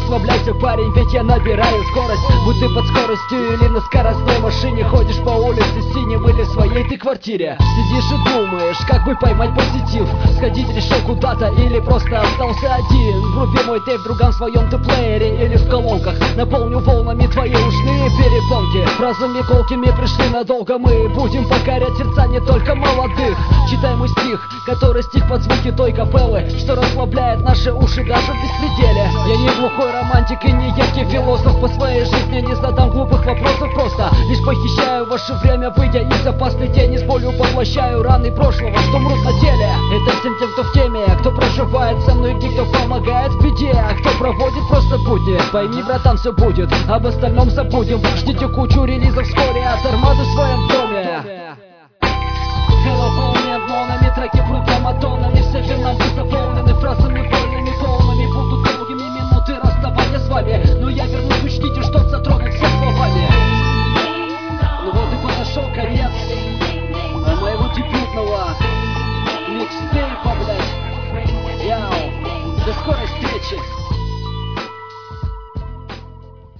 расслабляйся, парень, ведь я набираю скорость. Будь ты под скоростью или на скоростной машине, ходишь по улице синим или в своей ты квартире. Сидишь и думаешь, как бы поймать позитив, сходить решил куда-то или просто остался один. Вруби мой тейп, друган, в своем ты плеере или в колонках. Наполню волнами твои ушные перепонки. Фразами колкими пришли надолго, мы будем покорять сердца не только молодых. Читай мой стих, который стих под звуки той капеллы, что расслабляет наши уши даже в беспределе. Я не глухой романтик и не яркий философ, по своей жизни не задам глупых вопросов, просто лишь похищаю ваше время, выйдя из опасной тени. С болью поглощаю раны прошлого, что мрут на теле. Это всем тем, кто в теме, кто проживает со мной, где кто помогает в беде, а кто проводит просто будни. Пойми, братан, все будет, об остальном забудем. Ждите кучу релизов вскоре от Армады в своем доме.